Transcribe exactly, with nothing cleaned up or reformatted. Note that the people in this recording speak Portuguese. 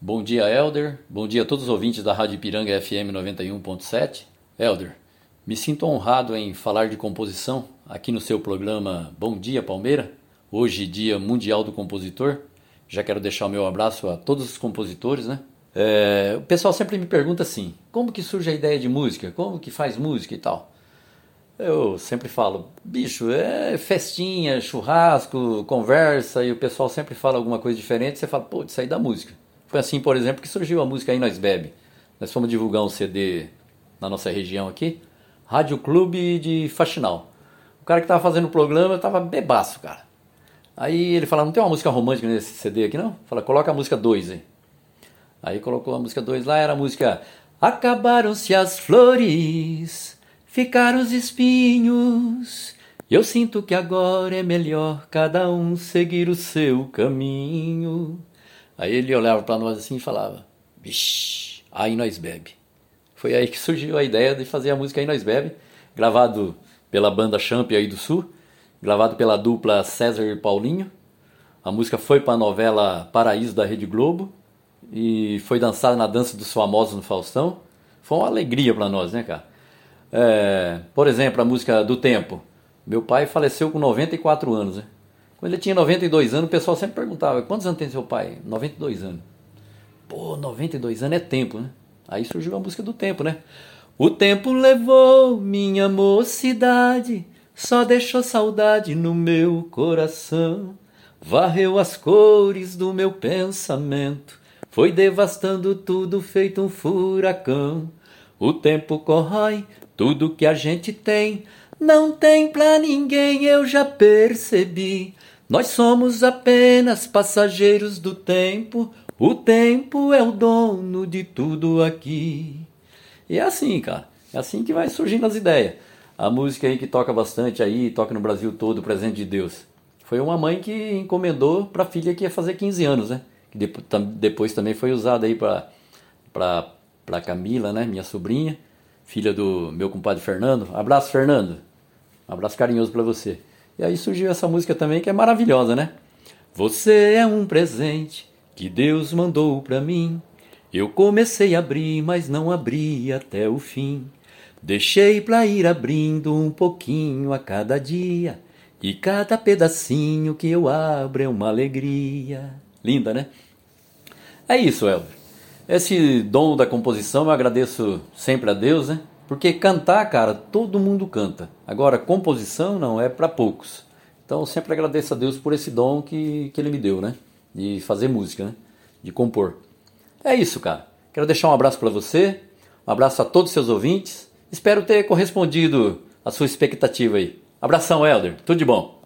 Bom dia, Elder. Bom dia a todos os ouvintes da Rádio Ipiranga F M noventa e um ponto sete. Elder, me sinto honrado em falar de composição aqui no seu programa Bom Dia Palmeira, hoje Dia Mundial do Compositor. Já quero deixar o meu abraço a todos os compositores, né? É, o pessoal sempre me pergunta assim, como que surge a ideia de música? Como que faz música e tal? Eu sempre falo, bicho, é festinha, churrasco, conversa, e o pessoal sempre fala alguma coisa diferente, você fala, pô, isso aí da música. Foi assim, por exemplo, que surgiu a música Aí Nós Bebe. Nós fomos divulgar um C D na nossa região aqui, Rádio Clube de Faxinal. O cara que tava fazendo o programa tava bebaço, cara. Aí ele falou, não tem uma música romântica nesse C D aqui não? Fala, coloca a música dois aí. Aí colocou a música dois lá, era a música Acabaram-se as flores, ficaram os espinhos, eu sinto que agora é melhor cada um seguir o seu caminho. Aí ele olhava para nós assim e falava, vixe, Aí Nós Bebe. Foi aí que surgiu a ideia de fazer a música Aí Nós Bebe, gravado pela banda Champ aí do Sul, gravado pela dupla César e Paulinho. A música foi para a novela Paraíso da Rede Globo e foi dançada na Dança dos Famosos no Faustão. Foi uma alegria para nós, né, cara? É, por exemplo, a música Do Tempo. Meu pai faleceu com noventa e quatro anos, né? Quando ele tinha noventa e dois anos, o pessoal sempre perguntava, quantos anos tem seu pai? noventa e dois anos. Pô, noventa e dois anos é tempo, né? Aí surgiu a música Do Tempo, né? O tempo levou minha mocidade, só deixou saudade no meu coração. Varreu as cores do meu pensamento, foi devastando tudo feito um furacão. O tempo corrói tudo que a gente tem, não tem pra ninguém, eu já percebi. Nós somos apenas passageiros do tempo, o tempo é o dono de tudo aqui. E é assim, cara, é assim que vai surgindo as ideias. A música aí que toca bastante aí, toca no Brasil todo, o Presente de Deus. Foi uma mãe que encomendou pra filha que ia fazer quinze anos, né? Que depois também foi usada aí pra, pra, pra Camila, né? Minha sobrinha, filha do meu compadre Fernando. Abraço, Fernando. Um abraço carinhoso pra você. E aí surgiu essa música também que é maravilhosa, né? Você é um presente que Deus mandou pra mim. Eu comecei a abrir, mas não abri até o fim. Deixei pra ir abrindo um pouquinho a cada dia. E cada pedacinho que eu abro é uma alegria. Linda, né? É isso, Elber. Esse dom da composição eu agradeço sempre a Deus, né? Porque cantar, cara, todo mundo canta. Agora, composição não é para poucos. Então, eu sempre agradeço a Deus por esse dom que, que Ele me deu, né? De fazer música, né? De compor. É isso, cara. Quero deixar um abraço para você. Um abraço a todos os seus ouvintes. Espero ter correspondido à sua expectativa aí. Abração, Elder. Tudo de bom.